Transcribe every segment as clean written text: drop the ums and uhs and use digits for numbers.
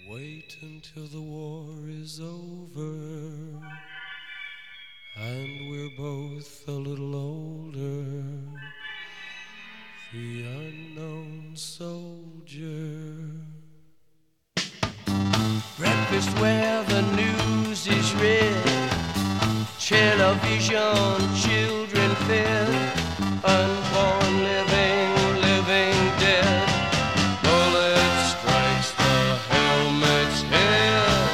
Wait until the war is over and we're both a little older. The unknown soldier. Breakfast where the news is read, television, children fed, unborn living, living dead. Bullet strikes the helmet's head,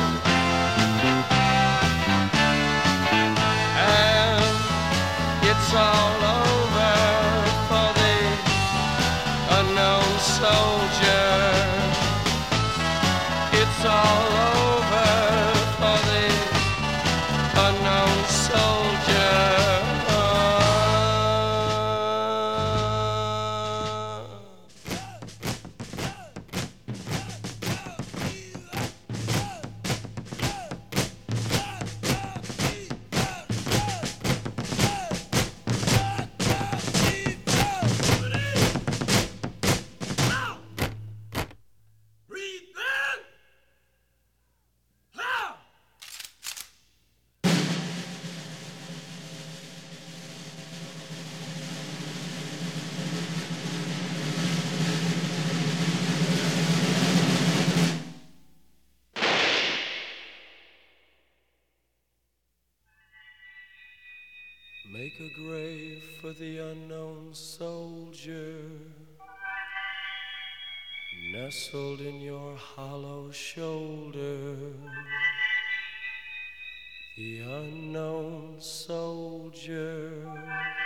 and it's all over for the unknown soldier. It's all over for the unknown soldier. Make a grave for the unknown soldier, nestled in your hollow shoulder. The unknown soldier.